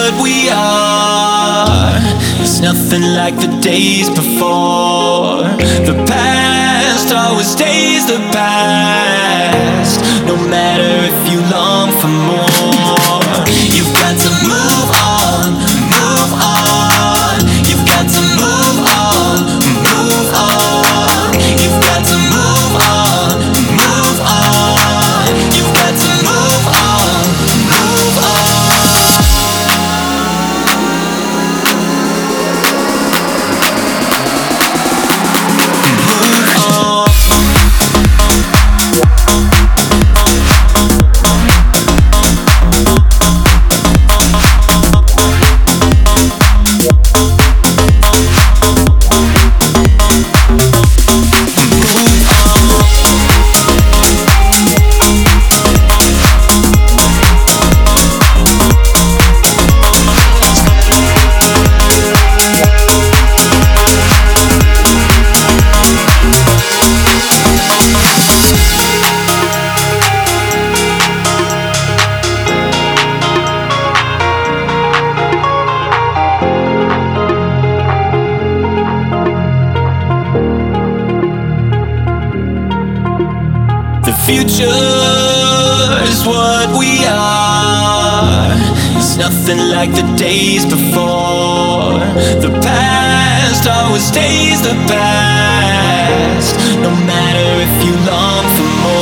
what we are. It's nothing like the days before. The past always stays the past, no matter if you long for more. You've got to move on, move on. You've got to move on, move on. You've got to move on, move on. You've got to move on, move on. The future is what we are. It's nothing like the days before. The past always stays the past, no matter if you long for more.